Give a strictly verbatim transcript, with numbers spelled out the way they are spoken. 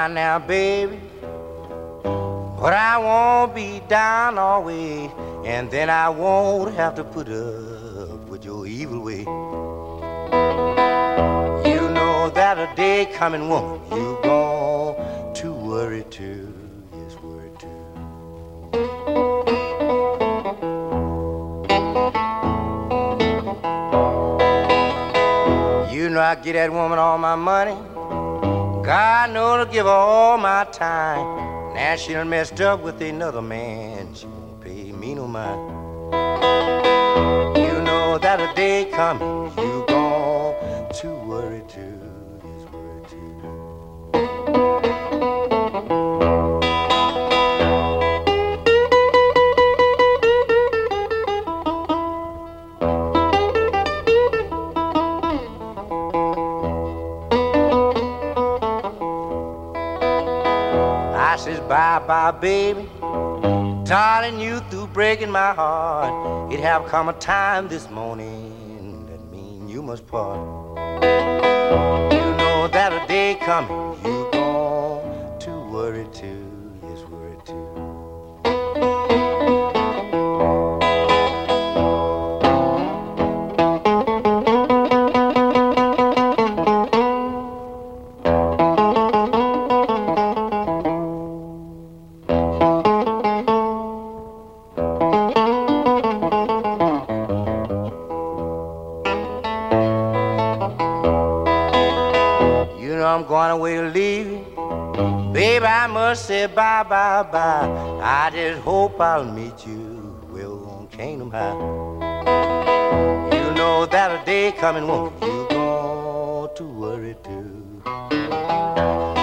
down now, baby, but I won't be down always, and then I won't have to put up with your evil way. You know that a day coming, woman, you gon' to worry too, yes, worry too. You know I give that woman all my money, God knows to give her all my time. Now she done messed up with another man, she won't pay me no mind. You know that a day coming, you gon' to worry too, yes, worry too. I says bye bye baby, darling, you through breaking my heart. It have come a time this morning that mean you must part. You know that a day coming, you gon' to worry too, yes, worry too. I'm going away to leave you, baby, I must say bye, bye, bye. I just hope I'll meet you well on Kingdom High. You know that a day coming, woman, you gon' to worry too.